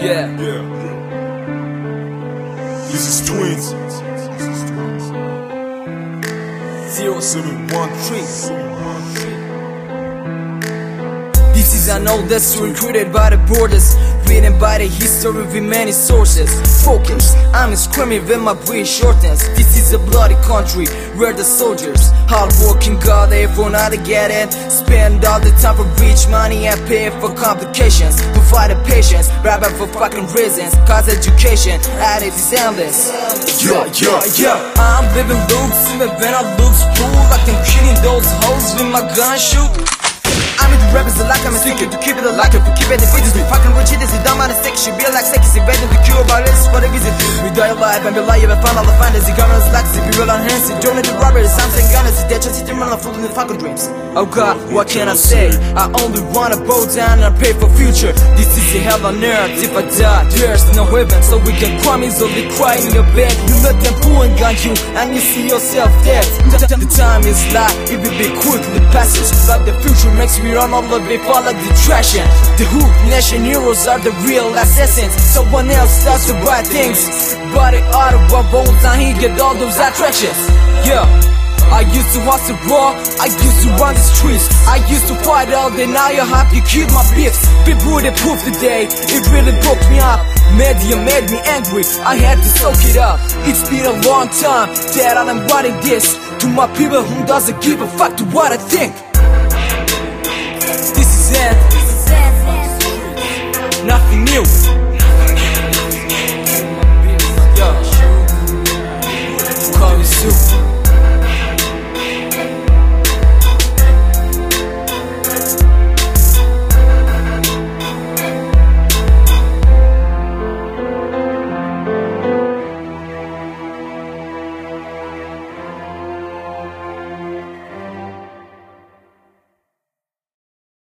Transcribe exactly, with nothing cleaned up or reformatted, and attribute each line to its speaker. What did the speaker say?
Speaker 1: Yeah.
Speaker 2: Yeah. This is Twins.
Speaker 1: Zero
Speaker 2: Seven one
Speaker 1: three. This is an old story created by the borders, written by the history with many sources. Focus, I'm screaming when my breath shortens. This is a bloody country where the soldiers hard working God everyone how to get it. Spend all the time for rich money and pay for complications. Provide the patience, bribe for fucking reasons. Cause education at it is endless.
Speaker 2: Yeah, yeah,
Speaker 1: Yeah, I'm living loops even when I look fool. Like I'm killing those hoes with my gun shoot. I'm into rappers a lot, I'm thinking to keep it a lock. If we keep it, the bitches be fucking with cheaters. You dumb on a stick, she be like sick. She better to cure about this for the visit. We die alive and be alive and find all the fantasy. Governors like to be real on hands. Don't need the robbers, something honest. They're just sitting around full in the fucking dreams. Oh God, what can I say? I only wanna bow down and pray for future. This is a hell on earth. If I die, there's no heaven. So we can cry me, so they cry in your bed. You let them pull and gun you, and you see yourself dead. The time is light, it will be quickly passes. But the future makes me run all the way, follow the traction. The hood nation heroes are the real assassins. Someone else does the right things, but it out of our bones and he get all those attractions. Yeah, I used to hustle raw, I used to run the streets, I used to fight all day, now you have to keep my beats. People they proof today, it really broke me up. Media made me angry, I had to soak it up. It's been a long time that I'm writing this to my people who doesn't give a fuck to what I think. This is it, nothing new.